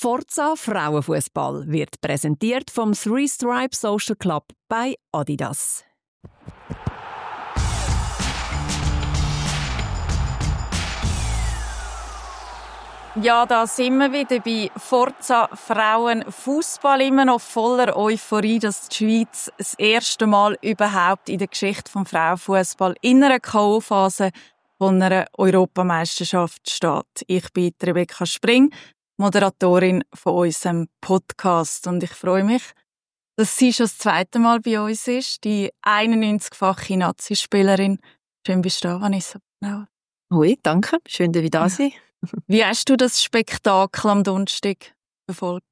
Forza Frauenfußball wird präsentiert vom Three Stripe Social Club bei Adidas. Ja, da sind wir wieder bei Forza Frauenfußball, immer noch voller Euphorie, dass die Schweiz das erste Mal überhaupt in der Geschichte des Frauenfußball in einer K.O.-Phase von einer Europameisterschaft steht. Ich bin Rebecca Spring, Moderatorin von unserem Podcast, und ich freue mich, dass sie schon das zweite Mal bei uns ist, die 91-fache Nazi-Spielerin. Schön bist du da, Vanessa. Hoi, danke. Schön, dass ich da sein. Wie hast du das Spektakel am Donnerstag verfolgt?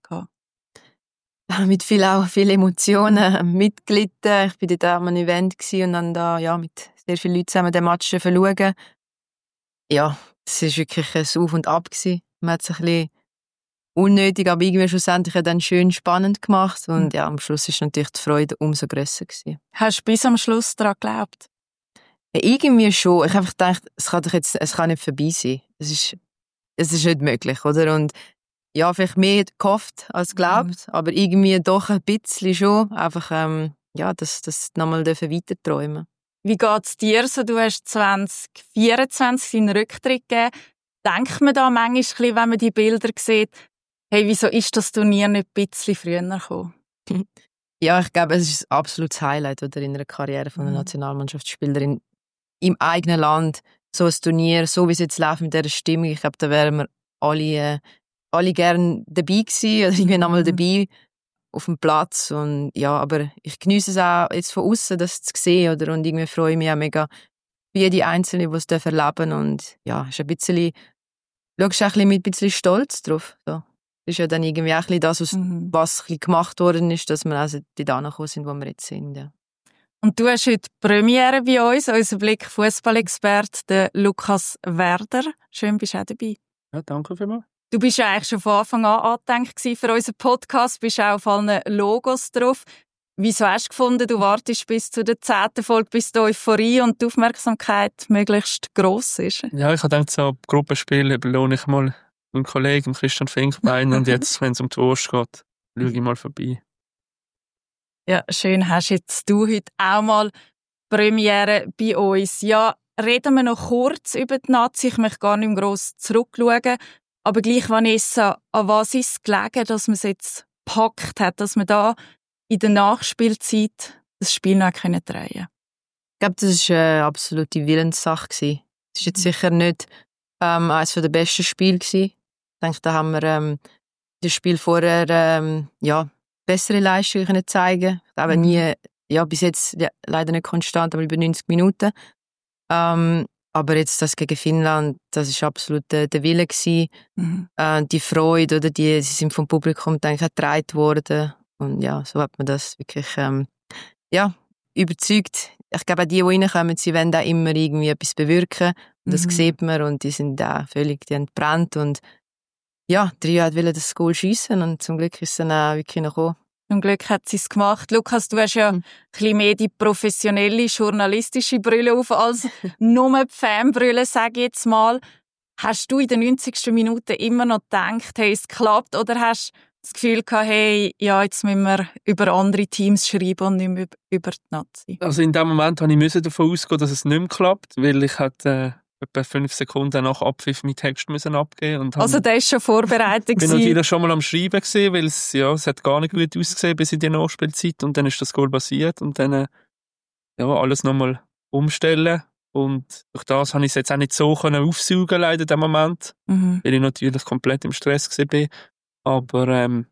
Mit viel Emotionen mitgelitten. Ich war dort an einem Event und dann da mit sehr vielen Leuten zusammen den Match schauen. Ja, es war wirklich ein Auf und Ab. Man hat es ein bisschen unnötig, aber irgendwie schlussendlich dann schön spannend gemacht. Und ja, am Schluss war natürlich die Freude umso grösser. Hast du bis am Schluss daran geglaubt? Ja, irgendwie schon. Ich habe einfach gedacht, es kann nicht vorbei sein. Es ist nicht möglich, oder? Und ja, vielleicht mehr gehofft als geglaubt, aber irgendwie doch ein bisschen schon. Einfach, das nochmal weiter träumen. Wie geht es dir so? Du hast 2024 deinen Rücktritt gegeben. Denkt man da manchmal, wenn man die Bilder sieht, hey, wieso ist das Turnier nicht ein bisschen früher gekommen? Ja, ich glaube, es ist ein absolutes Highlight oder, in einer Karriere von einer Nationalmannschaftsspielerin im eigenen Land. So ein Turnier, so wie es jetzt läuft mit dieser Stimmung, ich glaube, da wären wir alle gerne dabei gewesen oder irgendwie nochmal dabei auf dem Platz. Und ja, aber ich genieße es auch jetzt von außen, das zu sehen, oder? Und irgendwie freue ich mich auch mega für jede Einzelne, die es erleben. Und ja, ist ein bisschen, schaust auch mit ein bisschen Stolz drauf. So. Das ist ja dann irgendwie auch ein bisschen das, was gemacht worden ist, dass wir also da angekommen sind, wo wir jetzt sind. Ja. Und du hast heute Premiere bei uns, unser Blick-Fußball-Experte, der Lukas Werder. Schön, bist du auch dabei. Ja, danke vielmals. Du bist ja eigentlich schon von Anfang an angedenkt für unseren Podcast, bist auch auf allen Logos drauf. Wieso hast du gefunden, du wartest bis zu der 10. Folge, bis die Euphorie und die Aufmerksamkeit möglichst gross ist? Ja, ich habe gedacht, so Gruppenspiele belohne ich mal einen Kollegen, Christian Finkbein, und jetzt, wenn es um die Wurst geht, schaue ich mal vorbei. Ja, schön hast jetzt du heute auch mal Premiere bei uns. Ja, reden wir noch kurz über die Nazi. Ich möchte gar nicht mehr gross zurückschauen. Aber gleich, Vanessa, an was ist es gelegen, dass man es jetzt gepackt hat, dass man da in der Nachspielzeit das Spiel noch drehen konnte? Ich glaube, das war eine absolute Willenssache. Es war jetzt sicher nicht eines der besten Spiele. Ich denke, da haben wir das Spiel vorher bessere Leistungen können zeigen. Aber nie, bis jetzt leider nicht konstant, aber über 90 Minuten. Aber jetzt das gegen Finnland, das war absolut der Wille gewesen. Die Freude, oder sie sind vom Publikum, denke ich, getragen worden. Und ja, so hat man das wirklich überzeugt. Ich glaube, auch die reinkommen, sie wollen auch immer irgendwie etwas bewirken. Und das sieht man, und die sind auch völlig entbrannt. Und ja, die Rio wollte das Goal schiessen, und zum Glück ist es dann auch wirklich noch gekommen. Zum Glück hat sie es gemacht. Lukas, du hast ja ein bisschen mehr die professionelle, journalistische Brille auf als nur die Fanbrille, sage ich jetzt mal. Hast du in den 90. Minuten immer noch gedacht, hey, es klappt? Oder hast du das Gefühl gehabt, hey, ja, jetzt müssen wir über andere Teams schreiben und nicht mehr über die Nazi? Also in dem Moment musste ich davon ausgehen, dass es nicht mehr klappt, weil ich etwa 5 Sekunden nach Abpfiff meinen Text abgeben musste. Also der ist schon vorbereitet. Ich bin natürlich schon mal am Schreiben gewesen, weil es hat gar nicht gut ausgesehen bis in die Nachspielzeit, und dann ist das Goal passiert und dann alles nochmal umstellen, und durch das habe ich es jetzt auch nicht so aufsaugen leider in dem Moment, weil ich natürlich komplett im Stress war. Aber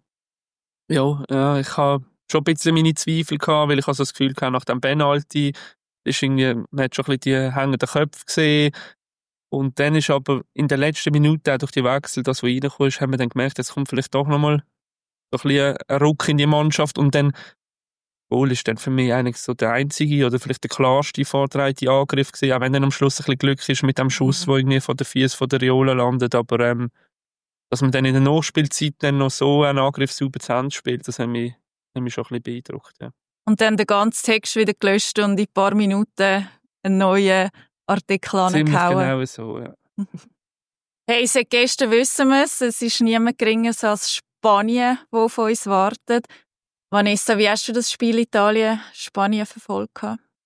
ich habe schon ein bisschen meine Zweifel gehabt, weil ich also das Gefühl hatte, nach dem Penalty man hat schon ein bisschen die hängenden Köpfe gesehen. Und dann ist aber in der letzten Minute, auch durch die Wechsel, das, was reingekommen ist, haben wir dann gemerkt, jetzt kommt vielleicht doch nochmal so ein bisschen ein Ruck in die Mannschaft. Und dann, Goal ist dann für mich eigentlich so der einzige oder vielleicht der klarste vorbereitete Angriff gewesen, auch wenn dann am Schluss ein bisschen Glück ist mit dem Schuss, der irgendwie von den Füßen von der Riola landet. Aber dass man dann in der Nachspielzeit dann noch so einen Angriff sauber zu Ende spielt, das hat mich schon ein bisschen beeindruckt. Ja. Und dann der ganze Text wieder gelöscht und in ein paar Minuten einen neuen Artikel angehauen. Ziemlich genau so, ja. Hey, seit gestern wissen wir es ist niemand geringer als Spanien, das auf uns wartet. Vanessa, wie hast du das Spiel Italien-Spanien verfolgt?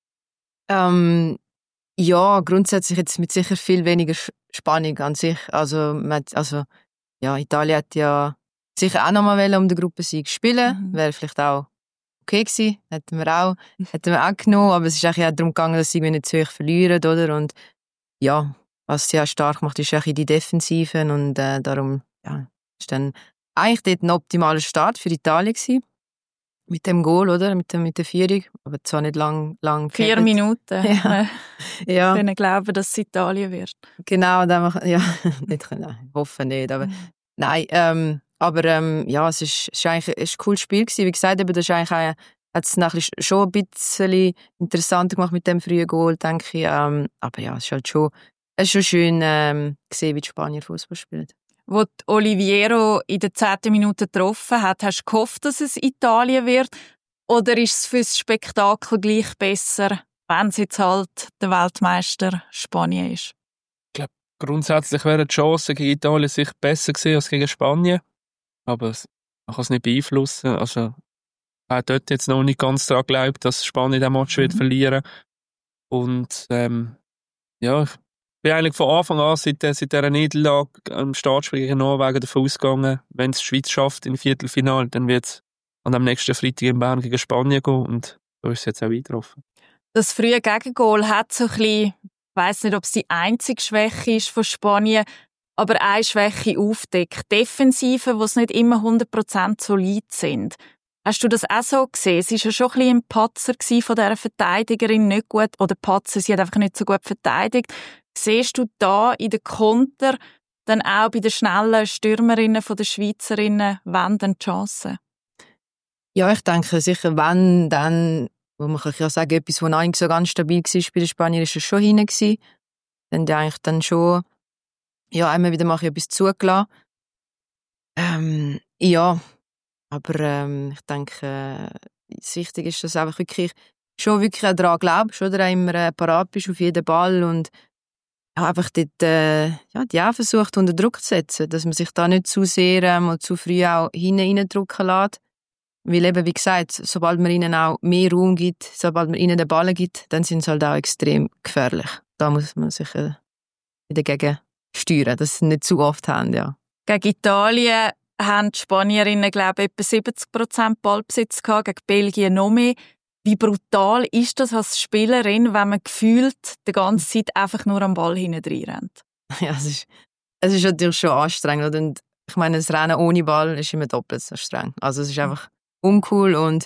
Ja, grundsätzlich jetzt mit sicher viel weniger Spannung an sich. Also Italien hat ja sicher auch nochmal um den Gruppensieg spielen. Wäre vielleicht auch okay gewesen. Hätten wir auch genommen. Aber es ist eigentlich auch darum gegangen, dass sie nicht zu hoch verlieren, oder? Und ja, was sie auch stark macht, ist auch in die Defensiven. Und darum ist dann eigentlich dort ein optimaler Start für Italien gewesen. Mit dem Goal, oder? Mit der Führung. Aber zwar nicht lang 4 Minuten. Ja. Ja. Wir können glauben, dass es Italien wird. Genau, nicht können. Hoffen nicht. Aber nein, es ist eigentlich ein cooles Spiel gewesen. Wie gesagt, eben, das ist eigentlich hat es nachher schon ein bisschen interessanter gemacht mit dem frühen Goal, denke ich. Aber ja, es ist halt schon schön gesehen, wie die Spanier Fußball spielen. Wo Oliviero in der 10. Minute getroffen hat, hast du gehofft, dass es Italien wird? Oder ist es für das Spektakel gleich besser, wenn es jetzt halt der Weltmeister Spanien ist? Ich glaube, grundsätzlich wären die Chancen gegen Italien sicher besser gewesen als gegen Spanien. Aber man kann es nicht beeinflussen. Also, ich habe dort jetzt noch nicht ganz daran geglaubt, dass Spanien den Match wird verlieren. Und ich bin eigentlich von Anfang an, seit dieser Niederlage am Startspiel gegen Norwegen davon ausgegangen, wenn es die Schweiz schafft im Viertelfinale, dann wird es am nächsten Freitag in Bern gegen Spanien gehen und da ist es jetzt auch eingetroffen. Das frühe Gegengol hat so ein bisschen, ich weiss nicht, ob es die einzige Schwäche ist von Spanien, aber eine Schwäche aufdeckt. Defensiven, die nicht immer 100% solid sind. Hast du das auch so gesehen? Es war ja schon ein bisschen ein Patzer von dieser Verteidigerin, nicht gut, oder Patzer, sie hat einfach nicht so gut verteidigt. Siehst du da in den Konter dann auch bei den schnellen Stürmerinnen von den Schweizerinnen wenn dann die Chancen? Ja, ich denke sicher, wenn dann, wo man kann ja sagen, etwas, was eigentlich so ganz stabil war bei den Spaniern, ist es schon hinten gewesen. Dann die eigentlich dann schon, ja, immer wieder mache ich etwas zugelassen. Ja, aber ich denke, das Wichtige ist, dass du einfach wirklich daran glaubst, oder immer parat bist auf jeden Ball und einfach dort, die auch versucht, unter Druck zu setzen, dass man sich da nicht zu sehr und zu früh auch hineindrücken lässt. Weil eben, wie gesagt, sobald man ihnen auch mehr Raum gibt, sobald man ihnen den Ball gibt, dann sind sie halt auch extrem gefährlich. Da muss man sich dagegen steuern, dass sie nicht zu oft haben, ja. Gegen Italien haben die Spanierinnen, glaube ich, etwa 70% Ballbesitz gehabt, gegen Belgien noch mehr. Wie brutal ist das als Spielerin, wenn man gefühlt die ganze Zeit einfach nur am Ball hinten rennt? Ja, es ist natürlich schon anstrengend. Oder? Und ich meine, das Rennen ohne Ball ist immer doppelt so streng. Also es ist einfach uncool und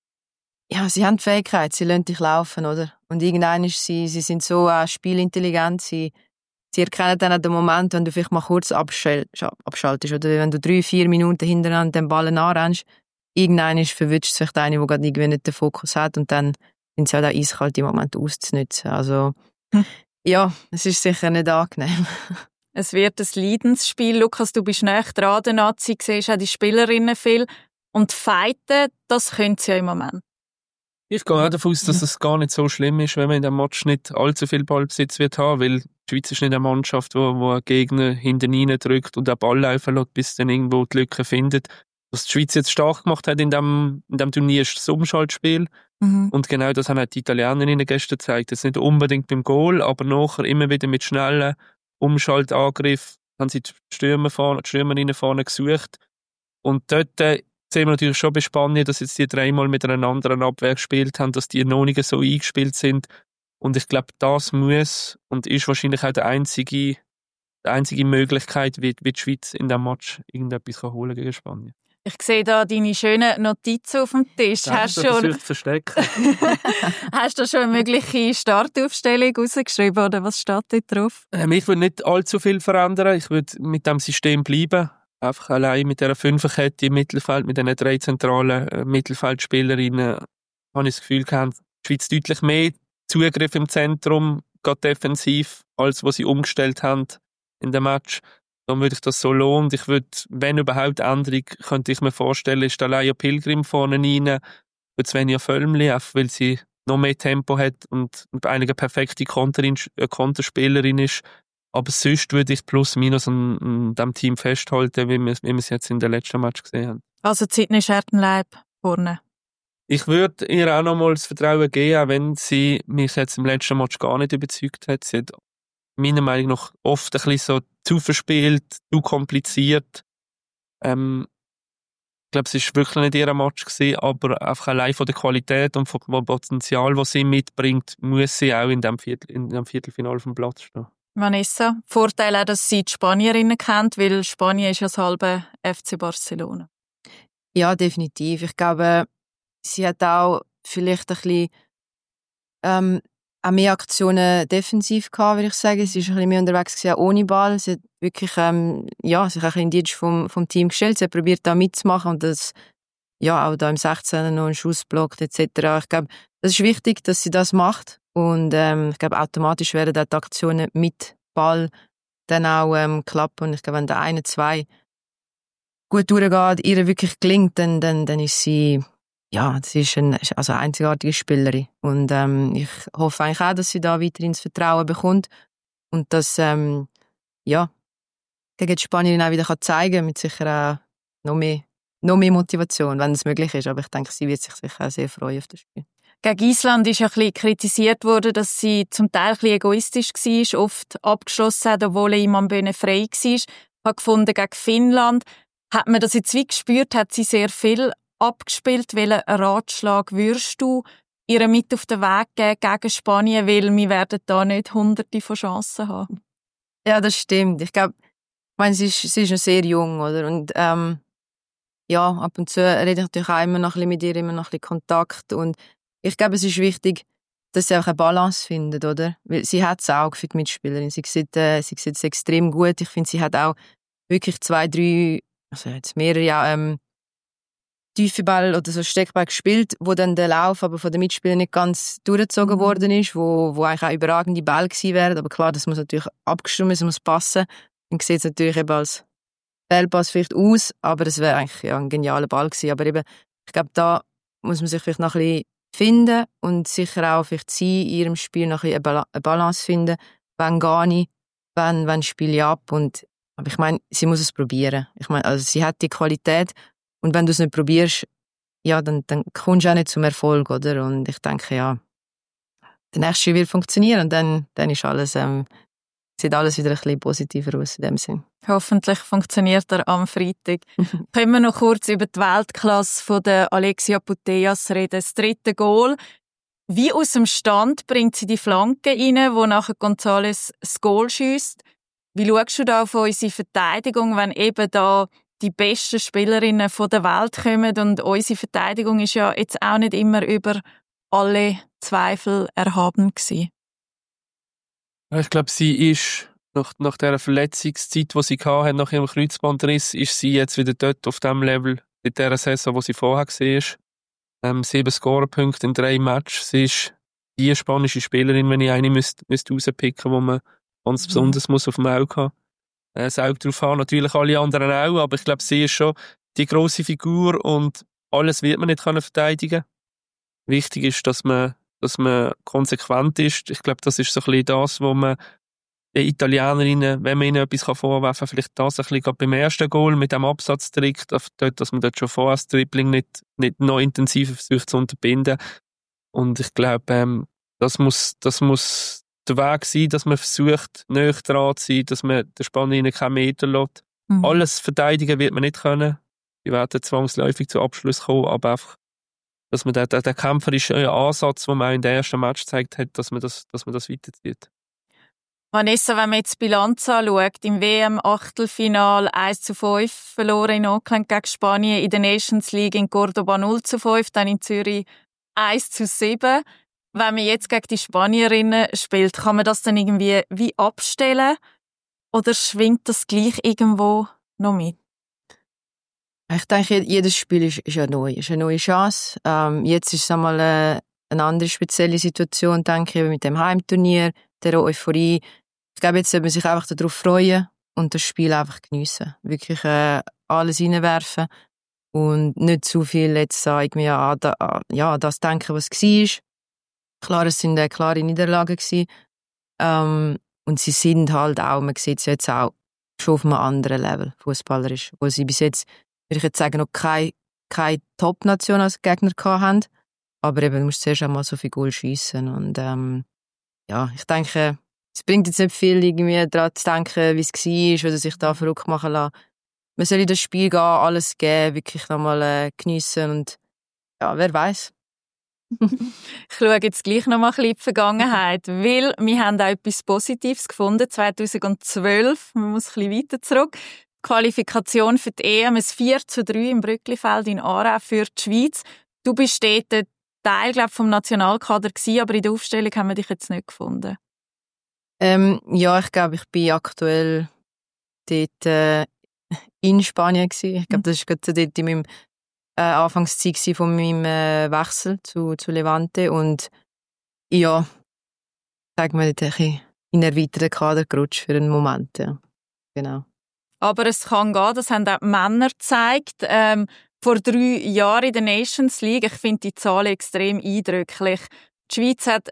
ja, sie haben die Fähigkeit, sie lassen dich laufen, oder? Und irgendwann ist sie sind so spielintelligent, sie erkennen dann den Moment, wenn du vielleicht mal kurz abschaltest oder wenn du 3-4 Minuten hintereinander den Ball anrennst, irgendwann verwünscht es vielleicht eine, die gerade irgendwie nicht den Fokus hat und dann sind sie halt auch eiskalt, die Momente auszunutzen. Also, ja, es ist sicher nicht angenehm. Es wird ein Leidensspiel. Lukas, du bist näher dran, der Nazi, siehst auch die Spielerinnen viel. Und fighten, das können sie ja im Moment. Ich gehe auch davon aus, dass es gar nicht so schlimm ist, wenn man in dem Match nicht allzu viel Ballbesitz wird haben, weil die Schweiz ist nicht eine Mannschaft, wo einen Gegner hinten rein drückt und den Ball laufen lässt, bis dann irgendwo die Lücke findet. Was die Schweiz jetzt stark gemacht hat in dem Turnier, ist das Umschaltspiel. Und genau das haben auch die Italienerinnen gestern gezeigt. Jetzt nicht unbedingt beim Goal, aber nachher immer wieder mit schnellen Umschaltangriff haben sie die Stürmerinnen vorne gesucht. Und dort sehen wir natürlich schon bei Spanien, dass jetzt die 3-mal mit einer anderen Abwehr gespielt haben, dass die noch nicht so eingespielt sind. Und ich glaube, das muss und ist wahrscheinlich auch die einzige Möglichkeit, wie die Schweiz in diesem Match irgendetwas holen gegen Spanien. Ich sehe da deine schönen Notizen auf dem Tisch. Hast du verstecken. Hast du schon eine mögliche Startaufstellung rausgeschrieben oder was steht dort drauf? Ich würde nicht allzu viel verändern. Ich würde mit dem System bleiben. Einfach allein mit dieser Fünferkette im Mittelfeld, mit diesen 3 zentralen Mittelfeldspielerinnen, habe ich das Gefühl gehabt, die Schweiz deutlich mehr Zugriff im Zentrum, gerade defensiv, als was sie umgestellt haben in dem Match. Dann würde ich das so lohnen. Ich würde, wenn überhaupt Änderung, könnte ich mir vorstellen, ist Alaya Pilgrim vorne rein, für Svenja Völmli, weil sie noch mehr Tempo hat und einige perfekte Konterspielerin ist. Aber sonst würde ich plus minus an dem Team festhalten, wie wir es jetzt in den letzten Match gesehen haben. Also Sydney Schertenleib vorne. Ich würde ihr auch nochmal das Vertrauen geben, auch wenn sie mich jetzt im letzten Match gar nicht überzeugt hat. Sie hat meiner Meinung nach oft ein bisschen so zu verspielt, zu kompliziert. Ich glaube, es war wirklich nicht ihr Match gewesen, aber einfach allein von der Qualität und vom Potenzial, das sie mitbringt, muss sie auch in dem Viertelfinale vom Platz stehen. Vanessa, Vorteil auch, dass sie die Spanierinnen kennt, weil Spanien ist ja das halbe FC Barcelona. Ja, definitiv. Ich glaube, sie hat auch vielleicht ein bisschen auch mehr Aktionen defensiv gehabt, würde ich sagen. Sie ist ein bisschen mehr unterwegs gewesen, auch ohne Ball. Sie hat wirklich sich ein bisschen in den Dienst vom Team gestellt. Sie hat probiert, da mitzumachen und das, ja, auch da im 16. noch einen Schuss blockt etc. Ich glaube, das ist wichtig, dass sie das macht und ich glaube, automatisch werden auch die Aktionen mit Ball dann auch klappen und ich glaube, wenn der eine, zwei gut durchgeht, ihr wirklich gelingt, dann ist sie, ja, sie ist eine einzigartige Spielerin. Und ich hoffe eigentlich auch, dass sie da weiterhin das Vertrauen bekommt und dass, gegen die Spanierin auch wieder zeigen kann, mit sicher auch noch mehr Motivation, wenn es möglich ist. Aber ich denke, sie wird sich sicher auch sehr freuen auf das Spiel. Gegen Island ist ja ein bisschen kritisiert worden, dass sie zum Teil ein bisschen egoistisch war, oft abgeschlossen hat, obwohl Iman Böne frei war. Ich habe gefunden, gegen Finnland hat man das jetzt wie gespürt, hat sie sehr viel abgespielt. Welchen Ratschlag würdest du ihr mit auf den Weg geben gegen Spanien, weil wir werden da nicht Hunderte von Chancen haben? Ja, das stimmt. Ich glaube, sie ist noch sehr jung, oder? Und ab und zu rede ich natürlich auch immer noch ein bisschen mit ihr, immer noch ein bisschen Kontakt. Und ich glaube, es ist wichtig, dass sie auch eine Balance findet, oder? Weil sie hat das Auge für die Mitspielerin. Sie sieht es extrem gut. Ich finde, sie hat auch wirklich 2, 3, also jetzt mehrere tiefe Ball oder so Steckball gespielt, wo dann der Lauf aber von den Mitspielern nicht ganz durchgezogen worden ist, wo eigentlich auch überragende Ball gewesen wären. Aber klar, das muss natürlich abgestimmt, es muss passen. Dann sieht es natürlich eben als Fehlpass vielleicht aus, aber das wäre eigentlich ein genialer Ball gewesen. Aber eben, ich glaube, da muss man sich vielleicht noch ein bisschen finden und sicher auch vielleicht sie in ihrem Spiel noch ein bisschen eine Balance finden. Wann gehe ich, wann spiele ich ab. Aber ich meine, sie muss es probieren. Ich meine, also sie hat die Qualität und wenn du es nicht probierst, ja, dann kommst du auch nicht zum Erfolg, oder? Und ich denke, ja, der nächste Spiel wird funktionieren und dann ist alles, sieht alles wieder ein bisschen positiver aus in dem Sinn. Hoffentlich funktioniert er am Freitag. Können wir noch kurz über die Weltklasse von der Alexia Putellas reden. Das 3. Goal. Wie aus dem Stand bringt sie die Flanke rein, wo nachher González das Goal schiesst. Wie schaust du da auf unsere Verteidigung, wenn eben da die besten Spielerinnen von der Welt kommen und unsere Verteidigung ist ja jetzt auch nicht immer über alle Zweifel erhaben gewesen? Ich glaube, sie ist nach dieser Verletzungszeit, die sie hatte, nach ihrem Kreuzbandriss, ist sie jetzt wieder dort auf dem Level in dieser Saison, wo sie vorher war. 7 Scorerpunkte in 3 Matches. Sie ist die spanische Spielerin, wenn ich eine müsste rauspicken, die man ganz besonders muss auf dem Auge haben. Das Auge drauf haben, natürlich alle anderen auch, aber ich glaube, sie ist schon die grosse Figur und alles wird man nicht verteidigen können. Wichtig ist, dass man konsequent ist. Ich glaube, das ist so ein bisschen das, wo man den Italienerinnen, wenn man ihnen etwas vorwerfen kann, vielleicht das ein bisschen gerade beim ersten Goal mit dem Absatztrick, dass man dort schon vorher das Dribbling nicht noch intensiver versucht zu unterbinden. Und ich glaube, das muss der Weg sein, dass man versucht, näher dran zu sein, dass man der Spanierinnen keinen Meter lässt. Alles verteidigen wird man nicht können. Die werden zwangsläufig zu Abschluss kommen, aber einfach, dass man den kämpferischen Ansatz, den man auch in der ersten Match gezeigt hat, dass man das weiterzieht. Vanessa, wenn man jetzt die Bilanz anschaut, im WM-Achtelfinal 1:5 verloren in Auckland gegen Spanien, in der Nations League in Cordoba 0:5, dann in Zürich 1:7. Wenn man jetzt gegen die Spanierinnen spielt, kann man das dann irgendwie wie abstellen? Oder schwingt das gleich irgendwo noch mit? Ich denke, jedes Spiel ist ja neu, ist eine neue Chance. Jetzt ist es einmal eine andere spezielle Situation, denke ich, mit dem Heimturnier, der Euphorie. Ich glaube, jetzt sollte man sich einfach darauf freuen und das Spiel einfach geniessen. Wirklich alles reinwerfen und nicht zu viel jetzt irgendwie an das denken, was war. Klar, es sind klare Niederlagen gewesen. Und sie sind halt auch, man sieht es jetzt auch, schon auf einem anderen Level, fußballerisch. Wo sie bis jetzt, würde ich jetzt sagen, noch keine Top-Nation als Gegner gehabt haben. Aber eben, du musst zuerst einmal so viel Goal schiessen. Und ich denke, es bringt jetzt nicht viel, irgendwie daran zu denken, wie es war oder sich da verrückt machen lassen. Man soll in das Spiel gehen, alles geben, wirklich nochmal geniessen und ja, wer weiß. Ich schaue jetzt gleich noch mal ein bisschen in die Vergangenheit, weil wir haben auch etwas Positives gefunden, 2012, man muss ein bisschen weiter zurück. Die Qualifikation für die EM, ein 4:3 im Brücklifeld in Aarau für die Schweiz. Du bist dort Teil, glaube ich, vom Nationalkader gewesen, aber in der Aufstellung haben wir dich jetzt nicht gefunden. Ich glaube, ich bin aktuell dort in Spanien gewesen. Ich glaube, das war gerade dort in meinem Anfangszeit von meinem Wechsel zu Levante und ja, sagen wir dort ein bisschen in einen erweiterten Kader gerutscht für einen Moment, ja. Genau. Aber es kann gehen, das haben auch die Männer gezeigt. Vor 3 Jahren in der Nations League, ich finde die Zahlen extrem eindrücklich. Die Schweiz hat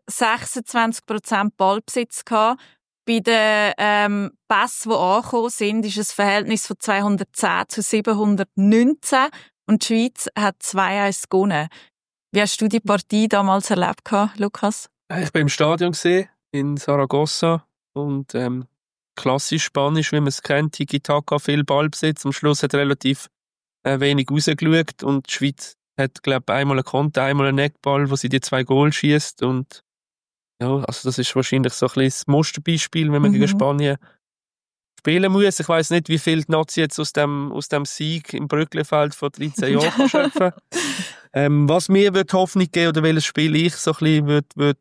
26% Ballbesitz gehabt. Bei den Pässen, die angekommen sind, ist es ein Verhältnis von 210 zu 719 und die Schweiz hat 2:1 gewonnen. Wie hast du die Partie damals erlebt, Lukas? Ich war im Stadion gesehen, in Saragossa und klassisch Spanisch, wie man es kennt, Tiki-Taka, viel Ballbesitz. Am Schluss hat relativ wenig rausgeschaut und die Schweiz hat, glaube ich, einmal einen Konter, einmal einen Eckball, wo sie die 2 Goal schießt und ja, also das ist wahrscheinlich so ein bisschen das Musterbeispiel, wenn man gegen Spanien spielen muss. Ich weiss nicht, wie viel die Nazi jetzt aus dem Sieg im Brücklifeld vor 13 Jahren kann schöpfen. Was mir wird Hoffnung geben oder welches Spiel ich so ein bisschen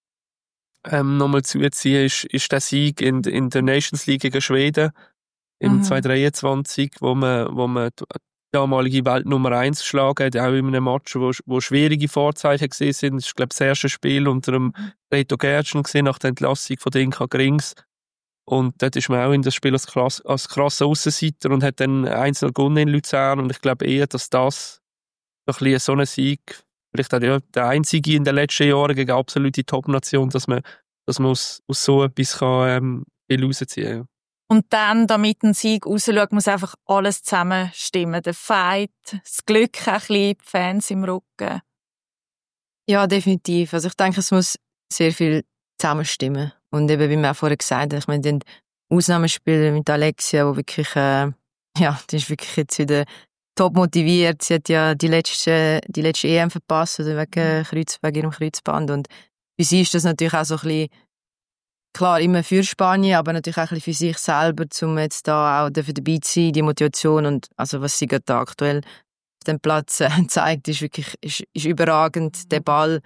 nochmal zuziehen, ist der Sieg in der Nations League gegen Schweden im 2023, wo man die damalige Weltnummer 1 geschlagen hat, auch in einem Match, wo schwierige Vorzeichen gesehen sind. Das ist, glaube ich, das erste Spiel unter dem Reto Gertschen gesehen, nach der Entlassung von Inka Grings. Und dort ist man auch in das Spiel als krasser Aussenseiter und hat dann 1:0 gewonnen in Luzern. Und ich glaube eher, dass das so ein Sieg, vielleicht auch der einzige in den letzten Jahren gegen absolute Top-Nation, dass man aus so etwas viel rausziehen kann. Und dann, damit ein Sieg rausschaut, muss einfach alles zusammen stimmen. Der Fight, das Glück ein bisschen, die Fans im Rücken. Ja, definitiv. Also ich denke, es muss sehr viel zusammenstimmen. Und eben, wie wir auch vorher gesagt haben, ich meine, den Ausnahmespiel mit Alexia, wo wirklich, die ist wirklich jetzt wieder top motiviert. Sie hat ja die letzte EM verpasst, also wegen ihrem Kreuzband. Und für sie ist das natürlich auch so ein bisschen, klar, immer für Spanien, aber natürlich auch ein bisschen für sich selber, um jetzt da auch dabei zu sein, die Motivation und also was sie gerade da aktuell auf dem Platz zeigt, ist wirklich ist überragend. Der Ball,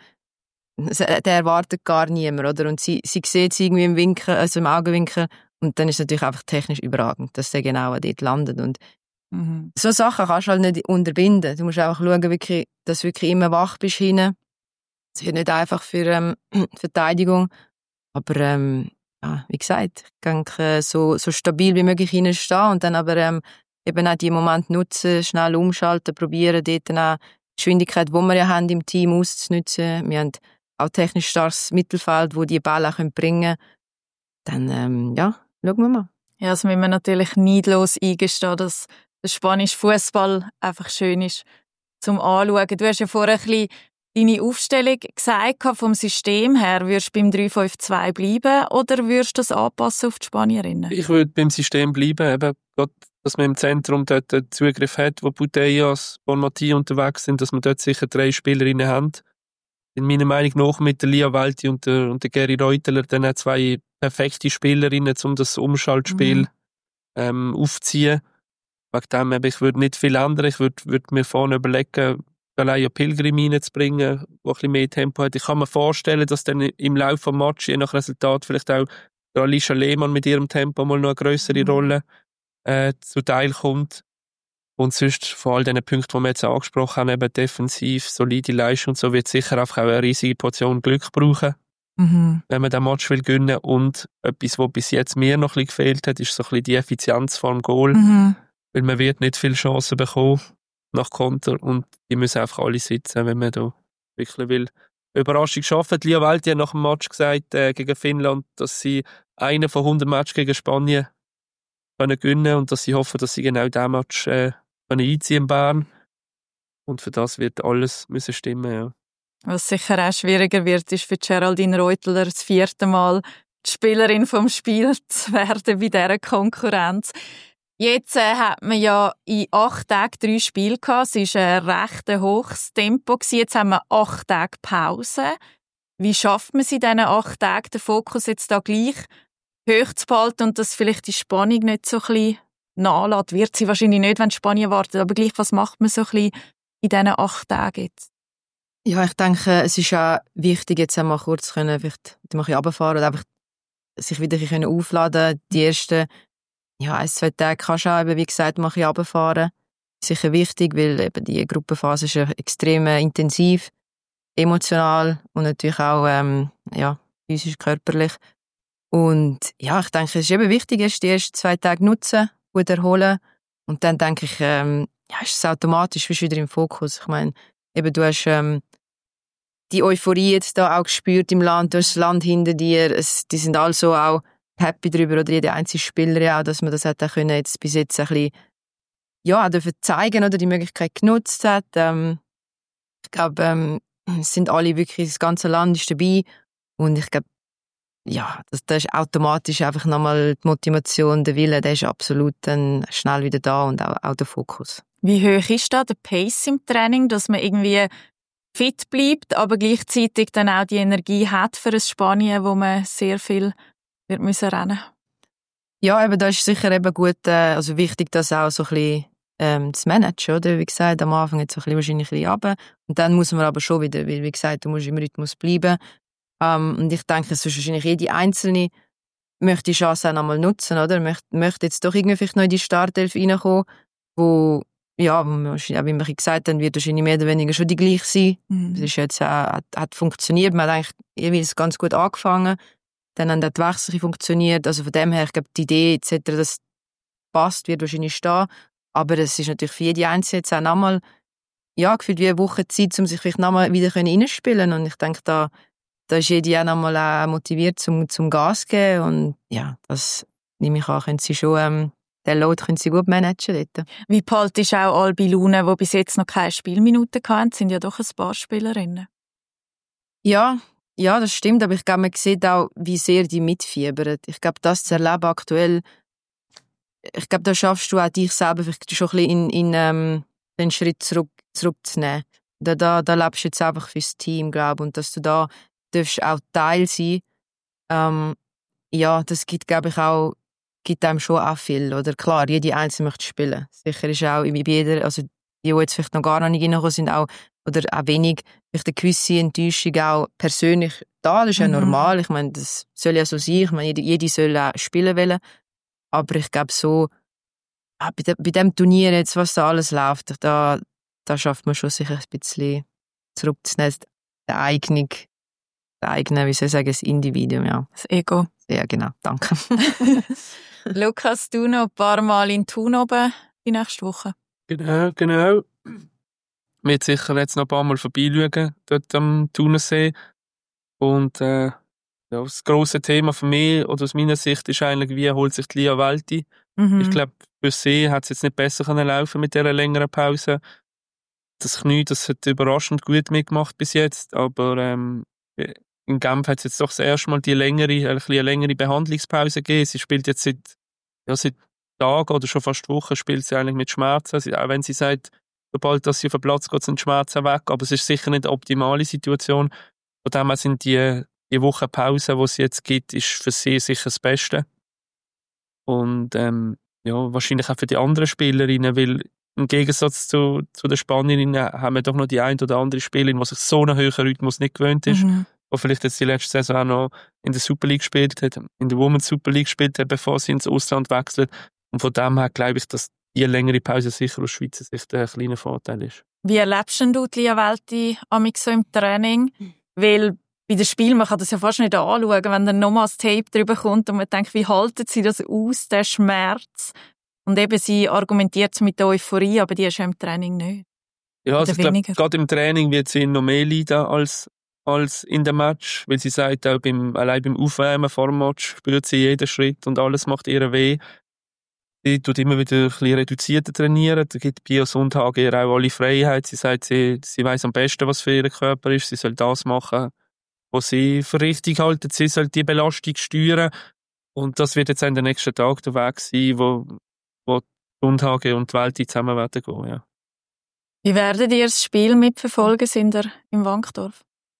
der erwartet gar niemand, oder? Und sie sieht es irgendwie im Winkel, also im Augenwinkel und dann ist es natürlich einfach technisch überragend, dass der genau dort landet und so Sachen kannst du halt nicht unterbinden. Du musst einfach schauen, wirklich, dass du wirklich immer wach bist hinten. Es ist nicht einfach für Verteidigung. Aber wie gesagt, ich denke, so stabil wie möglich hinstehen und dann aber eben auch die Momente nutzen, schnell umschalten, probieren, dort dann auch die Geschwindigkeit, die wir ja haben im Team, auszunutzen. Wir haben auch technisch starkes Mittelfeld, wo die Bälle auch bringen können. Dann, schauen wir mal. Ja, das müssen wir natürlich neidlos eingestehen, dass der spanische Fußball einfach schön ist zum Anschauen. Du hast ja vorher ein bisschen deine Aufstellung gesagt, vom System her, würdest du beim 3-5-2 bleiben oder würdest du das anpassen auf die Spanierinnen? Ich würde beim System bleiben, eben gerade, dass man im Zentrum dort den Zugriff hat, wo Putellas, Bonmati unterwegs sind, dass man dort sicher 3 Spielerinnen haben. In meiner Meinung nach mit der Lia Walti und der Geri Reuteler dann auch 2 perfekte Spielerinnen, um das Umschaltspiel aufzuziehen. Wegen dem, ich würde nicht viel ändern. Ich würde mir vorne überlegen, allein Pilgrim reinzubringen, der ein bisschen mehr Tempo hat. Ich kann mir vorstellen, dass dann im Laufe des Matches, je nach Resultat, vielleicht auch Alicia Lehmann mit ihrem Tempo mal noch eine grössere Rolle zuteil kommt. Und sonst, vor all diesen Punkten, die wir jetzt angesprochen haben, eben defensiv, solide Leistung und so, wird sicher einfach auch eine riesige Portion Glück brauchen, wenn man den Match will gewinnen. Und etwas, was bis jetzt mir noch ein bisschen gefehlt hat, ist so ein bisschen die Effizienz vor dem Goal. Weil man wird nicht viele Chancen bekommen nach Konter und die müssen einfach alle sitzen, wenn man da wirklich will Überraschung geschaffen. Lia Wälti hat nach dem Match gesagt gegen Finnland, dass sie einen von 100 Matches gegen Spanien können gewinnen und dass sie hoffen, dass sie genau diesen Match einziehen in Bern. Und für das wird alles müssen stimmen, ja. Was sicher auch schwieriger wird, ist für Geraldine Reuteler das 4. Mal die Spielerin vom Spiel zu werden bei dieser Konkurrenz. Jetzt hat man ja in 8 Tagen 3 Spiele gehabt. Es war ein recht hohes Tempo. Jetzt haben wir 8 Tage Pause. Wie schafft man es in diesen 8 Tagen, den Fokus jetzt da gleich hoch zu behalten und dass vielleicht die Spannung nicht so ein bisschen nachlässt? Wird sie wahrscheinlich nicht, wenn Spanien wartet. Aber gleich, was macht man so ein bisschen in diesen 8 Tagen jetzt? Ja, ich denke, es ist auch wichtig, jetzt einmal kurz können, vielleicht runterfahren oder einfach sich wieder aufladen. Die ersten 1-2 Tage kannst du auch, wie gesagt, mal runterfahren. Sicher wichtig, weil eben die Gruppenphase ist extrem intensiv, emotional und natürlich auch physisch, körperlich. Und ja, ich denke, es ist eben wichtig, erst die ersten 2 Tage nutzen, gut erholen und dann denke ich, ist es automatisch wieder im Fokus. Ich meine, eben du hast die Euphorie jetzt da auch gespürt im Land, du hast das Land hinter dir, die sind also auch happy darüber, oder jeder einzelne Spieler ja auch, dass man das hat auch können jetzt bis jetzt ein bisschen dürfen zeigen oder die Möglichkeit genutzt hat. Ich glaube, es sind alle wirklich, das ganze Land ist dabei und ich glaube, das ist automatisch einfach nochmal die Motivation, der Wille, der ist absolut dann schnell wieder da und auch der Fokus. Wie hoch ist da der Pace im Training, dass man irgendwie fit bleibt, aber gleichzeitig dann auch die Energie hat für ein Spanien, wo man sehr viel wird müssen rennen? Ja, eben, da ist sicher eben gut, also wichtig, das auch so ein bisschen zu managen, oder? Wie gesagt, am Anfang jetzt so ein bisschen wahrscheinlich ein bisschen runter. Und dann muss man aber schon wieder, weil, wie gesagt, du musst im Rhythmus bleiben. Und ich denke, es ist wahrscheinlich jede Einzelne möchte die Chance auch nochmal nutzen, oder? Möchte jetzt doch irgendwie vielleicht noch in die Startelf reinkommen, wo wie wir gesagt haben, wird wahrscheinlich mehr oder weniger schon die gleiche sein. Das ist jetzt hat funktioniert. Man hat eigentlich irgendwie ganz gut angefangen. Dann haben die Wechsel funktioniert. Also von dem her, ich glaube, die Idee etc., das passt, wird wahrscheinlich stehen. Aber es ist natürlich für jede Einzelne jetzt auch nochmal, gefühlt wie eine Woche Zeit, um sich vielleicht nochmal wieder reinspielen. Und ich denke, da ist jede auch nochmal auch motiviert zum Gas zu geben. Und ja, das nehme ich an, können sie schon, den Load können sie gut managen dort. Wie behaltest du auch Albi Lune, die bis jetzt noch keine Spielminuten hatten? Es sind ja doch ein paar Spielerinnen. Ja, das stimmt, aber ich glaube, man sieht auch, wie sehr die mitfiebern. Ich glaube, das zu erleben aktuell, ich glaube, da schaffst du auch dich selber vielleicht schon ein bisschen in den Schritt zurückzunehmen. Da lebst du jetzt einfach fürs Team, glaube ich, und dass du da darfst auch Teil sein. Das gibt einem schon auch viel, oder? Klar, jede Einzelne möchte spielen. Sicher ist auch bei jeder, also die jetzt vielleicht noch gar nicht reingekommen sind, auch wenig, vielleicht eine gewisse Enttäuschung auch persönlich da. Das ist ja normal. Ich meine, das soll ja so sein. Ich meine, jede soll auch spielen wollen. Aber ich glaube so, bei dem Turnier jetzt, was da alles läuft, da schafft man schon sich ein bisschen zurückzunehmen. Der eigene, wie soll ich sagen, das Individuum, ja. Das Ego. Ja, genau. Danke. Lukas, du noch ein paar Mal in Thun oben die nächste Woche. Genau. Ich werde sicher jetzt noch ein paar Mal vorbeischauen, dort am Thunersee. Und das grosse Thema für mich, oder aus meiner Sicht, ist eigentlich, wie erholt sich die Lia Wälti. Ich glaube, für sie hat es jetzt nicht besser laufen mit dieser längeren Pause. Das Knie, das hat überraschend gut mitgemacht bis jetzt, aber in Genf hat es jetzt doch das erste Mal eine längere Behandlungspause gegeben. Sie spielt jetzt seit Tagen oder schon fast Wochen spielt sie eigentlich mit Schmerzen. Auch wenn sie sagt, sobald dass sie auf den Platz geht, sind die Schmerzen weg. Aber es ist sicher nicht eine optimale Situation. Von dem her sind die Woche Pause, die es jetzt gibt, ist für sie sicher das Beste. Und wahrscheinlich auch für die anderen Spielerinnen, weil im Gegensatz zu den Spanierinnen haben wir doch noch die ein oder andere Spielerin, die sich so einen hohen Rhythmus nicht gewöhnt ist. Die vielleicht jetzt die letzte Saison auch noch in der Super League gespielt hat, in der Women's Super League gespielt hat, bevor sie ins Ausland wechselt. Und von dem her glaube ich, dass die längere Pause sicher aus Schweizer Sicht ein kleiner Vorteil ist. Wie erlebst du die Lia Wälti so im Training? Weil bei den Spielen, man kann das ja fast nicht anschauen, wenn dann nochmal das Tape drüber kommt und man denkt, wie halten sie das aus, der Schmerz? Und eben, sie argumentiert mit der Euphorie, aber die ist ja im Training nicht. Ja, also ich glaube, gerade im Training wird sie noch mehr leiden als als in dem Match, weil sie sagt, auch allein beim Aufwärmen vor dem Match spürt sie jeden Schritt und alles macht ihr weh. Sie tut immer wieder ein bisschen reduzierter trainieren. Da gibt Biosundhage ihr auch alle Freiheit. Sie sagt, sie weiss am besten, was für ihren Körper ist. Sie soll das machen, was sie für richtig halten. Sie soll die Belastung steuern. Und das wird jetzt in den nächsten Tagen der Weg sein, wo Sundhage und die Welt zusammen werden gehen. Ja. Wie werdet ihr das Spiel mitverfolgen? Sind ihr im Wankdorf?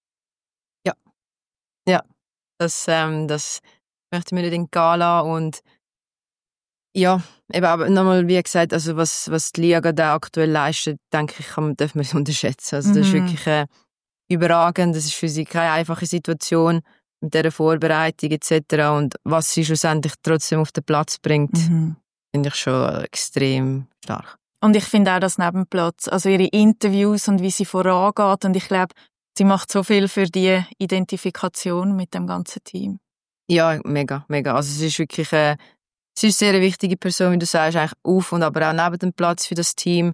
Ja. Das möchte ich mir nicht entgehen lassen. Und ja, eben aber nochmal, wie gesagt, also was die Liga da aktuell leistet, denke ich, darf man nicht unterschätzen. Also das ist wirklich überragend. Das ist für sie keine einfache Situation mit dieser Vorbereitung etc. Und was sie schlussendlich trotzdem auf den Platz bringt, finde ich schon extrem stark. Und ich finde auch das Nebenplatz, also ihre Interviews und wie sie vorangeht. Und ich glaube, sie macht so viel für die Identifikation mit dem ganzen Team. Ja, mega, mega. Also sie ist wirklich sie ist eine sehr wichtige Person, wie du sagst, eigentlich auf und aber auch neben dem Platz für das Team.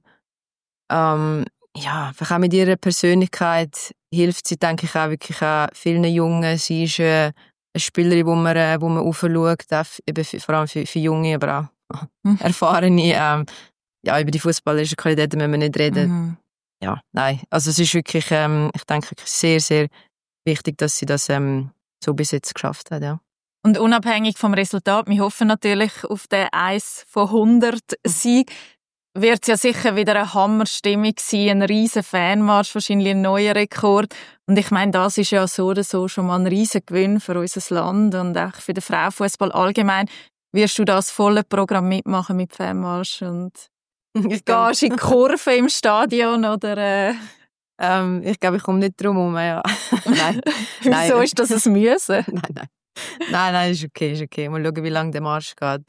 Ja, einfach auch mit ihrer Persönlichkeit hilft sie, denke ich, auch wirklich auch vielen Jungen. Sie ist eine Spielerin, wo man aufschaut, eben vor allem für Junge, aber auch Erfahrene. Ja, über die fußballerische Qualität müssen wir nicht reden. Ja, nein. Also es ist wirklich, ich denke, wirklich sehr, sehr wichtig, dass sie das so bis jetzt geschafft hat, ja. Und unabhängig vom Resultat, wir hoffen natürlich auf den 1 von 100 Sieg, wird es ja sicher wieder eine Hammerstimmung sein, ein riesen Fanmarsch, wahrscheinlich ein neuer Rekord. Und ich meine, das ist ja so oder so schon mal ein riesen Gewinn für unser Land und auch für den Frauenfußball allgemein. Wirst du das volle Programm mitmachen mit Fanmarsch und gehst in die Kurve im Stadion oder? Ich glaube, ich komme nicht drum herum, ja. Nein. Wieso ist das ein Müssen? Nein, ist okay. Mal schauen, wie lange der Marsch geht.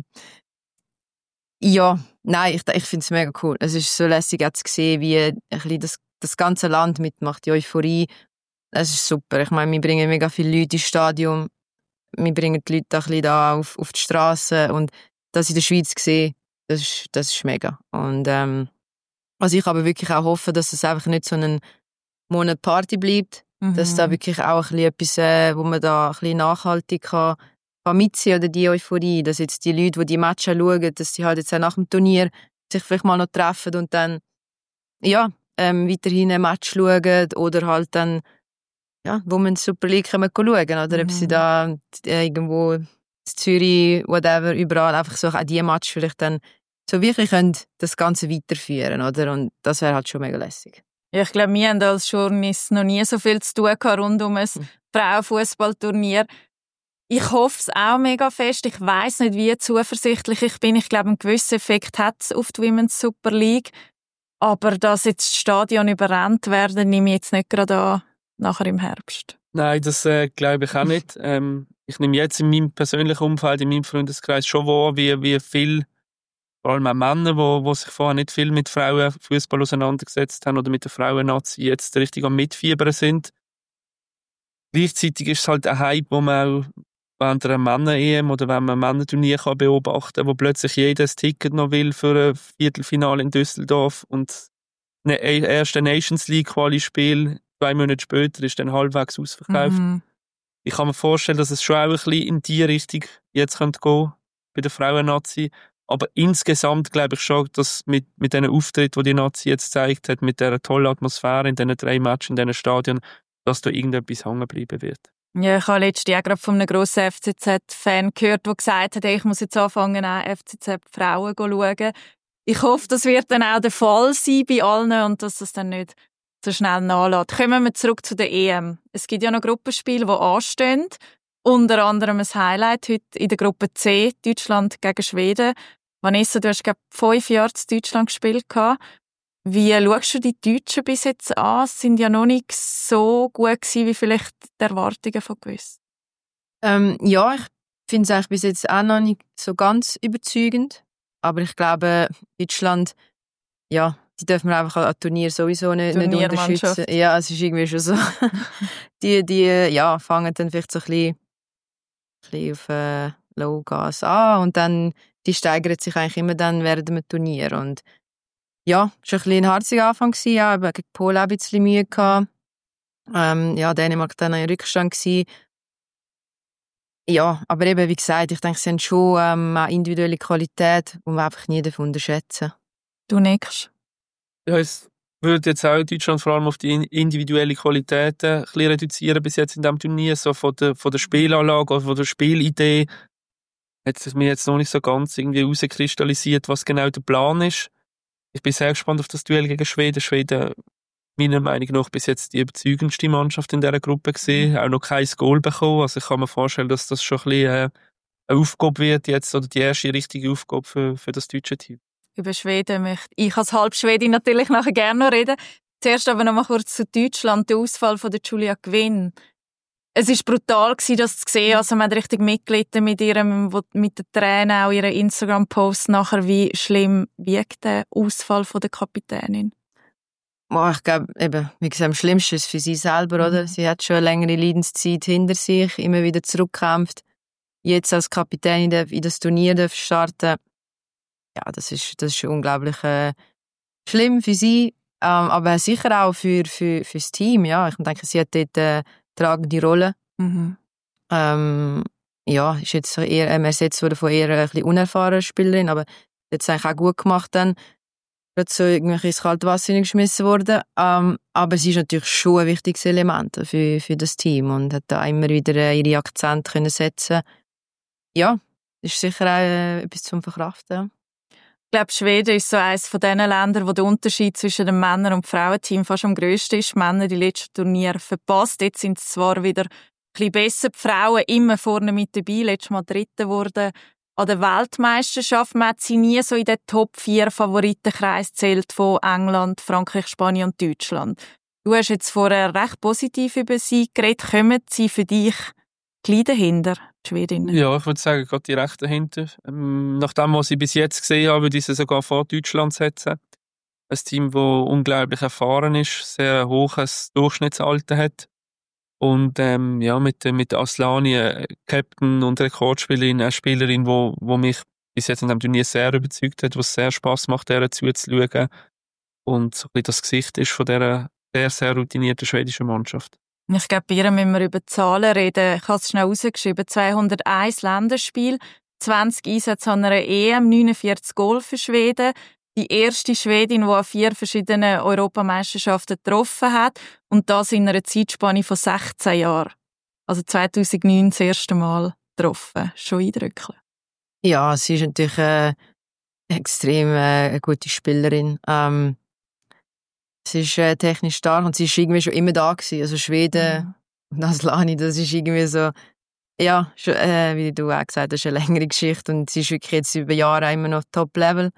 Ja, nein, ich finde es mega cool. Es ist so lässig zu sehen, wie ein bisschen das ganze Land mitmacht, die Euphorie. Es ist super. Ich meine, wir bringen mega viele Leute ins Stadion. Wir bringen die Leute ein bisschen da auf die Straße und das in der Schweiz sehen, das ist mega. Und also ich aber wirklich auch hoffe, dass es einfach nicht so einen Monat Party bleibt, dass da wirklich auch ein bisschen etwas, wo man da ein bisschen nachhaltig kann mitziehen oder die Euphorie, dass jetzt die Leute, die Matches schauen, dass die halt jetzt auch nach dem Turnier sich vielleicht mal noch treffen und dann weiterhin ein Match schauen oder halt dann wo man die Super League schauen können oder ob sie da irgendwo in Zürich, whatever, überall einfach so auch die Match vielleicht dann so wirklich können das Ganze weiterführen, oder? Und das wäre halt schon mega lässig. Ja, ich glaube, wir haben als Journalist noch nie so viel zu tun gehabt rund um ein Frauenfußballturnier. Ich hoffe es auch mega fest. Ich weiss nicht, wie zuversichtlich ich bin. Ich glaube, einen gewissen Effekt hat es auf die Women's Super League. Aber dass jetzt das Stadion überrannt werden, nehme ich jetzt nicht gerade an, nachher im Herbst. Nein, das glaube ich auch nicht. Ich nehme jetzt in meinem persönlichen Umfeld, in meinem Freundeskreis schon wahr, wie viel, vor allem auch Männer, die sich vorher nicht viel mit Frauenfußball auseinandergesetzt haben oder mit der Frauen-Nazi jetzt richtig am Mitfiebern sind. Gleichzeitig ist es halt ein Hype, wo man auch während einer Männer-EM oder wenn man ein Männerturnier beobachten kann, wo plötzlich jeder ein Ticket noch will für ein Viertelfinale in Düsseldorf und ein erstes Nations League-Quali-Spiel 2 Monate später ist dann halbwegs ausverkauft. Ich kann mir vorstellen, dass es schon auch ein bisschen in die Richtung jetzt gehen könnte bei der Frauen-Nazi. Aber insgesamt glaube ich schon, dass mit diesen Auftritten, die Nazi jetzt gezeigt hat, mit dieser tollen Atmosphäre in diesen 3 Matches, in diesen Stadien, dass da irgendetwas hängen bleiben wird. Ja, ich habe letztens auch gerade von einem grossen FCZ-Fan gehört, der gesagt hat, ich muss jetzt anfangen, auch FCZ-Frauen zu schauen. Ich hoffe, das wird dann auch der Fall sein bei allen und dass das dann nicht so schnell nachlässt. Kommen wir zurück zu der EM. Es gibt ja noch Gruppenspiele, die anstehen. Unter anderem ein Highlight heute in der Gruppe C, Deutschland gegen Schweden. Vanessa, du hast, glaube ich, 5 Jahre in Deutschland gespielt. Wie schaust du die Deutschen bis jetzt an? Sie sind ja noch nicht so gut gewesen, wie vielleicht die Erwartungen von gewissen. Ja, ich finde es eigentlich bis jetzt auch noch nicht so ganz überzeugend. Aber ich glaube, Deutschland, ja, die dürfen wir einfach an Turnier sowieso nicht unterstützen. Ja, es ist irgendwie schon so. die fangen dann vielleicht so ein bisschen auf Low Gas an und dann die steigern sich eigentlich immer dann während dem Turnier. Und ja, es war ein harziger Anfang gewesen, ja, aber gegen Polen auch ein bisschen Mühe gehabt. Dänemark dann in Rückstand gewesen. Ja, aber eben, wie gesagt, ich denke, sie haben schon eine individuelle Qualität, die man einfach nie unterschätzen darf. Du nickst. Ja, es würde jetzt auch Deutschland vor allem auf die individuelle Qualität ein bisschen reduzieren bis jetzt in diesem Turnier, so von der Spielanlage oder von der Spielidee. Hat es mir jetzt noch nicht so ganz irgendwie herauskristallisiert, was genau der Plan ist. Ich bin sehr gespannt auf das Duell gegen Schweden. Schweden, meiner Meinung nach, bis jetzt die überzeugendste Mannschaft in dieser Gruppe gesehen. Auch noch kein Goal bekommen. Also ich kann mir vorstellen, dass das schon ein bisschen eine Aufgabe wird jetzt, oder die erste richtige Aufgabe für das deutsche Team. Über Schweden möchte ich als Halbschwedin natürlich nachher gerne noch reden. Zuerst aber noch mal kurz zu Deutschland, der Ausfall von der Julia Gwynn. Es war brutal, das zu sehen. Also man hat richtig mitgelitten mit der Tränen, auch ihren Instagram-Post nachher. Wie schlimm wiegt der Ausfall von der Kapitänin? Ich glaube, eben, wie gesagt, am schlimmsten ist für sie selber, oder? Sie hat schon eine längere Leidenszeit hinter sich, immer wieder zurückgekämpft. Jetzt als Kapitän in das Turnier starten. Ja, das ist unglaublich schlimm für sie, aber sicher auch fürs Team. Ja, ich denke, sie hat dort eine tragende Rolle. Ist jetzt eher ersetzt worden von eher ein bisschen unerfahrener Spielerin, aber jetzt eigentlich auch gut gemacht dann. Gerade so irgendwie ins kalte Wasser hineingeschmissen worden. Aber sie ist natürlich schon ein wichtiges Element für das Team und hat da immer wieder ihre Akzente können setzen. Ja, ist sicher auch etwas zum Verkraften. Ich glaube, Schweden ist so eines von diesen Ländern, wo der Unterschied zwischen dem Männer- und Frauenteam fast am grössten ist. Die Männer die letzten Turniere verpasst. Jetzt sind es zwar wieder ein bisschen besser. Die Frauen immer vorne mit dabei. Letztes Mal Dritte geworden. An der Weltmeisterschaft man hat sie nie so in den Top 4 Favoritenkreis zählt von England, Frankreich, Spanien und Deutschland. Du hast jetzt vorher recht positiv über sie geredet. Kommen sie für dich gleich dahinter, die Schwedinnen? Ja, ich würde sagen, gerade direkt dahinter. Nach dem, was ich bis jetzt gesehen habe, würde ich sie sogar vor Deutschland setzen. Ein Team, das unglaublich erfahren ist, sehr hohes Durchschnittsalter hat. Und mit Aslani, Captain und Rekordspielerin, eine Spielerin, die mich bis jetzt in diesem Turnier sehr überzeugt hat, was sehr Spass macht, der zuzuschauen. Und so ein bisschen das Gesicht ist von dieser sehr, sehr routinierten schwedischen Mannschaft. Ich glaube, bei ihr müssen wir über Zahlen reden. Ich habe es schnell rausgeschrieben. 201 Länderspiele, 20 Einsätze an einer EM, 49 Goal für Schweden. Die erste Schwedin, die an 4 verschiedenen Europameisterschaften getroffen hat. Und das in einer Zeitspanne von 16 Jahren. Also 2009 das erste Mal getroffen. Schon eindrücklich. Ja, sie ist natürlich extrem eine gute Spielerin. Sie ist technisch stark und sie ist irgendwie schon immer da gewesen. Also Schweden und Aslani, das ist irgendwie so, ja, schon, wie du auch gesagt hast, eine längere Geschichte und sie ist wirklich jetzt über Jahre immer noch Top-Level.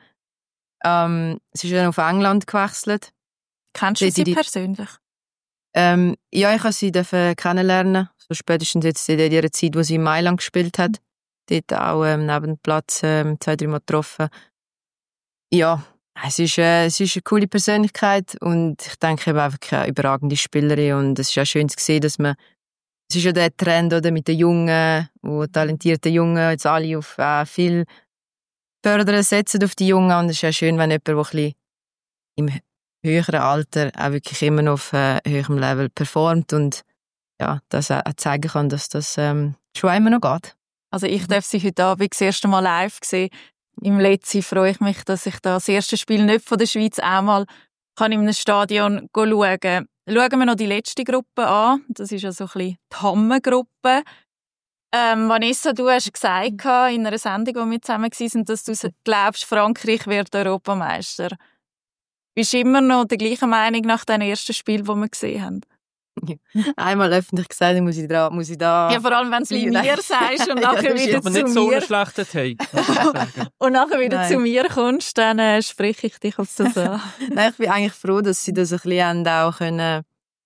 Sie ist dann auf England gewechselt. Kennst du sie persönlich? Ja, ich habe sie kennenlernen, so spätestens jetzt in ihrer Zeit, wo sie in Mailand gespielt hat. Dort auch neben dem Platz 2-3 Mal getroffen. Ja, sie ist eine coole Persönlichkeit und ich denke eben einfach eine überragende Spielerin und es ist ja schön zu sehen, dass es ist ja der Trend oder, mit den Jungen, talentierten Jungen, jetzt alle auf viel Fördern setzen auf die Jungen und es ist ja schön, wenn jemand, der ein bisschen im höheren Alter auch wirklich immer noch auf höherem Level performt und ja, das auch zeigen kann, dass das schon immer noch geht. Also ich darf sie heute Abend das erste Mal live sehen. Im Letzten freue ich mich, dass ich das erste Spiel nicht von der Schweiz auch mal in einem Stadion schauen kann. Schauen wir noch die letzte Gruppe an. Das ist ja so ein bisschen die Hammergruppe. Vanessa, du hast gesagt in einer Sendung, wo wir zusammen waren, dass du glaubst, Frankreich wird Europameister. Bist du immer noch der gleichen Meinung nach dem ersten Spiel, das wir gesehen haben? Einmal öffentlich gesagt, muss ich da... Ja, vor allem, wenn du es mir sagst und nachher wieder zu mir... Aber nicht so einen schlechten Take. Und nachher wieder zu mir kommst, dann spreche ich dich auf das an. Nein, ich bin eigentlich froh, dass sie das ein bisschen auch können,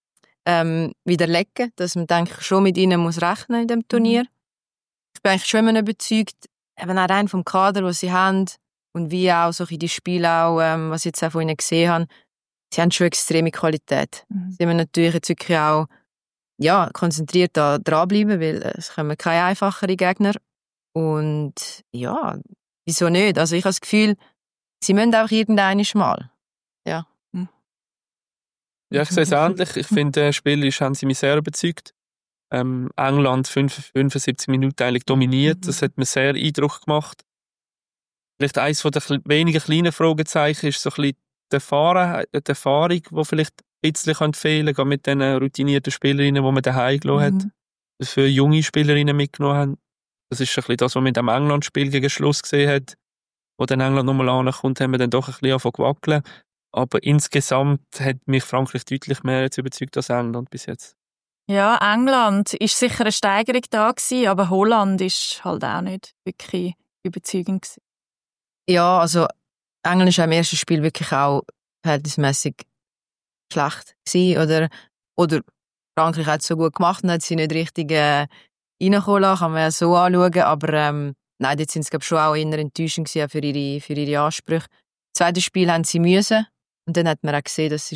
widerlegen, dass man denke schon mit ihnen muss rechnen in dem Turnier. Ich bin eigentlich schon immer überzeugt, eben auch rein vom Kader, den sie haben und wie auch so in die Spiele auch, was ich jetzt auch von ihnen gesehen habe, sie haben schon extreme Qualität. Sie müssen natürlich jetzt wirklich auch konzentriert dranbleiben, weil es kommen keine einfacheren Gegner. Und ja, wieso nicht? Also ich habe das Gefühl, sie müssen auch irgendwann mal. Ja. Ja, ich sehe es ähnlich. Ich finde, spielerisch haben sie mich sehr überzeugt. England 75 Minuten eigentlich dominiert. Das hat mir sehr Eindruck gemacht. Vielleicht eines der wenigen kleinen Fragezeichen ist so ein bisschen die Erfahrung, die vielleicht ein bisschen fehlen kann, gerade mit den routinierten Spielerinnen, die man daheim gelassen hat. Für junge Spielerinnen mitgenommen haben. Das ist ein bisschen das, was man mit dem England-Spiel gegen Schluss gesehen hat. Wo dann England nochmal ankommt, haben wir dann doch ein bisschen angefangen zu wackeln. Aber insgesamt hat mich Frankreich deutlich mehr jetzt überzeugt als England bis jetzt. Ja, England ist sicher eine Steigerung da gewesen, aber Holland ist halt auch nicht wirklich überzeugend gewesen. Ja, also England war im ersten Spiel wirklich auch verhältnismäßig schlecht gewesen, oder Frankreich hat es so gut gemacht und hat sie nicht richtig reinkommen lassen, kann man ja so anschauen, aber nein, jetzt sind es schon auch eher enttäuschend gewesen für ihre Ansprüche. Im zweiten Spiel haben sie müssen und dann hat man auch gesehen, dass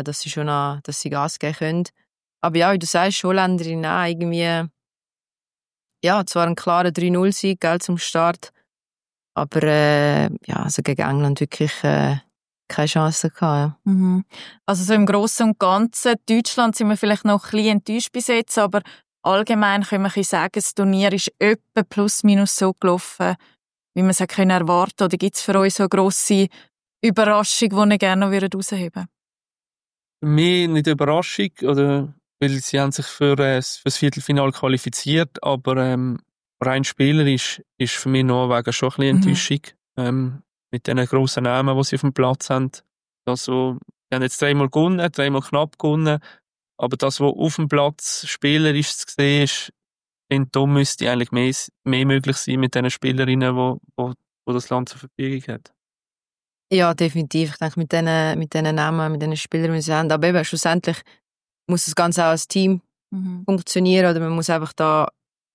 sie Gas geben können. Aber ja, wie du sagst, Holländerin auch irgendwie, ja, zwar ein klarer 3-0-Sieg zum Start, aber also gegen England wirklich keine Chance gehabt. Ja. Mhm. Also so im Großen und Ganzen, Deutschland sind wir vielleicht noch ein bisschen enttäuscht bis jetzt, aber allgemein können wir sagen, das Turnier ist etwa plus minus so gelaufen, wie man es erwarten konnte. Oder gibt es für uns so eine grosse Überraschung, die wir gerne noch herausheben würden? Für mich nicht eine Überraschung, oder, weil sie haben sich für das Viertelfinale qualifiziert, aber rein spielerisch ist für mich Norwegen schon ein bisschen Enttäuschung. Mit den grossen Namen, die sie auf dem Platz haben. Also, sie haben jetzt 3-mal gewonnen, 3-mal knapp gewonnen, aber das, was auf dem Platz spielerisch zu sehen ist, da müsste eigentlich mehr möglich sein mit den Spielerinnen, wo das Land zur Verfügung hat. Ja, definitiv. Ich denke, mit diesen Namen, mit diesen Spielern, die sie haben. Aber eben, schlussendlich muss das Ganze auch als Team funktionieren, oder man muss einfach da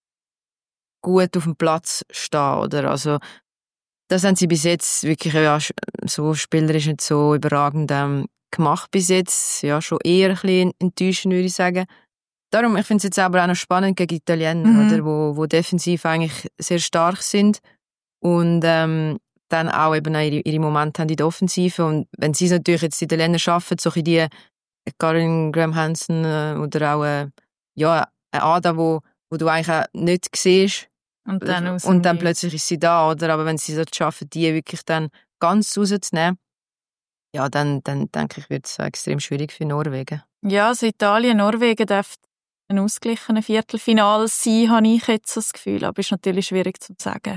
gut auf dem Platz stehen, oder? Also, das haben sie bis jetzt wirklich, ja, so spielerisch nicht so überragend gemacht bis jetzt. Ja, schon eher ein bisschen enttäuschend, würde ich sagen. Darum, ich finde es jetzt aber auch noch spannend gegen Italiener, oder? Wo defensiv eigentlich sehr stark sind und dann auch eben ihre Momente haben in der Offensive. Und wenn sie es natürlich jetzt die Italiener schaffen, so die Karin Graham-Hansen oder auch eine Ada, wo du eigentlich auch nicht siehst, und dann plötzlich ist sie da, oder? Aber wenn sie es schaffen, die wirklich dann ganz rauszunehmen, ja, dann denke ich, wird es extrem schwierig für Norwegen. Ja, also Italien, Norwegen dürfte ein ausgeglichenes Viertelfinale sein, habe ich jetzt so das Gefühl. Aber es ist natürlich schwierig zu sagen.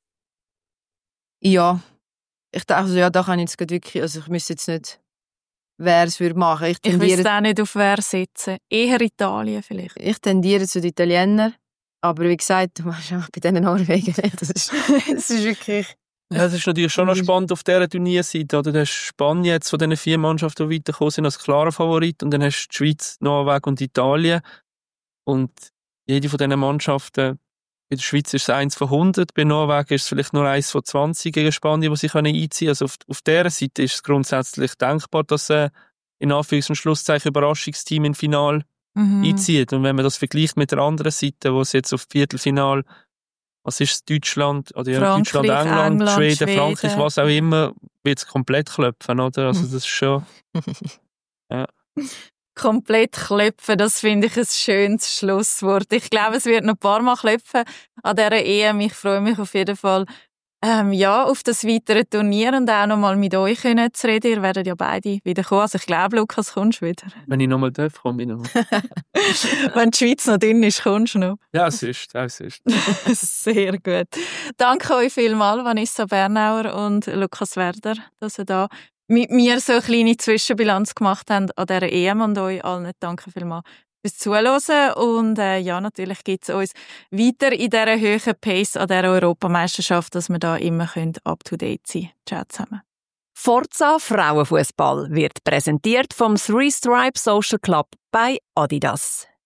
Ja, ich dachte, also, ja, da kann ich jetzt wirklich, also ich müsste jetzt nicht, wer es würde machen. Ich wüsste auch nicht, auf wer setzen. Eher Italien vielleicht. Ich tendiere zu den Italienern. Aber wie gesagt, du machst auch bei diesen Norwegen, das ist wirklich... Ja, das ist natürlich schon noch spannend auf dieser Turnierseite. Oder? Du hast Spanien jetzt von diesen 4 Mannschaften, die weitergekommen sind, als klarer Favorit. Und dann hast du die Schweiz, Norwegen und Italien. Und jede von diesen Mannschaften, bei der Schweiz ist es 1 von 100, bei Norwegen ist es vielleicht nur 1 von 20 gegen Spanien, die sie einziehen können. Also auf dieser Seite ist es grundsätzlich denkbar, dass in Anführungs- und Schlusszeichen Überraschungsteam im Finale einzieht. Und wenn man das vergleicht mit der anderen Seite, wo es jetzt auf Viertelfinal, was ist es, Deutschland, oder ja, Deutschland, England, Schweden, Frankreich, was auch immer, wird es komplett klopfen, oder? Also das ist schon... ja. Komplett klopfen, das finde ich ein schönes Schlusswort. Ich glaube, es wird noch ein paar Mal klopfen an dieser EM. Ich freue mich auf jeden Fall auf das weitere Turnier und auch noch mal mit euch zu reden. Ihr werdet ja beide wieder kommen. Also ich glaube, Lukas, kommst du wieder. Wenn ich noch mal darf, komme ich noch mal. Wenn die Schweiz noch drin ist, kommst du noch. Ja, es ist. Sehr gut. Danke euch vielmals, Vanessa Bernauer und Lukas Werder, dass ihr da mit mir so eine kleine Zwischenbilanz gemacht habt an dieser EM, und euch allen danke vielmals fürs Zuhören. Und natürlich gibt es uns weiter in dieser hohen Pace an dieser Europameisterschaft, dass wir da immer up-to-date sein können. Ciao zusammen. Forza Frauenfußball wird präsentiert vom Three Stripe Social Club bei Adidas.